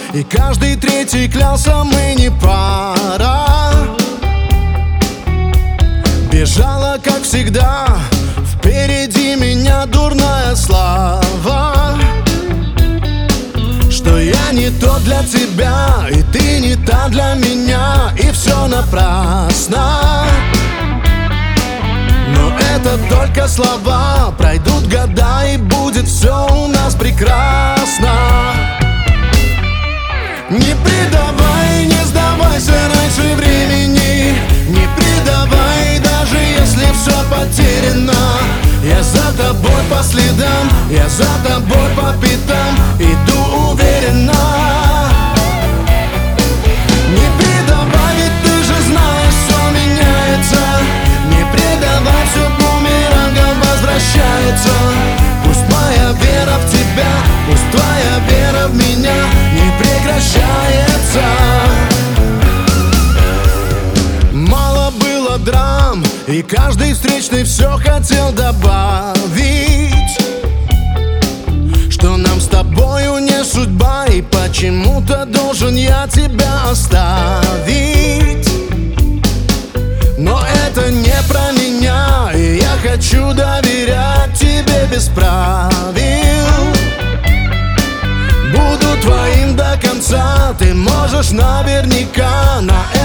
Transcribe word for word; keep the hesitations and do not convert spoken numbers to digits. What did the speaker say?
И каждый третий клялся, мы не пара. Бежала, как всегда, впереди меня дурная слава, что я не тот для тебя, и ты не та для меня, и все напрасно. Но это только слова, пройдут года, и будет все у нас прекрасно. Не предавай, не сдавайся раньше времени, не предавай, даже если все потеряно. Я за тобой по следам, я за тобой по пятам, иду уверенно. Не предавай, ведь ты же знаешь, все меняется. Не предавай, все бумерангом возвращается. Пусть моя вера в тебя, пусть твоя вера в меня не прекращается. Мало было драм, и каждый встречный все хотел добавить, что нам с тобою не судьба, и почему-то должен я тебя оставить. Но это не про меня, и я хочу доверять тебе без правил. Буду твоим до конца, ты можешь наверняка на это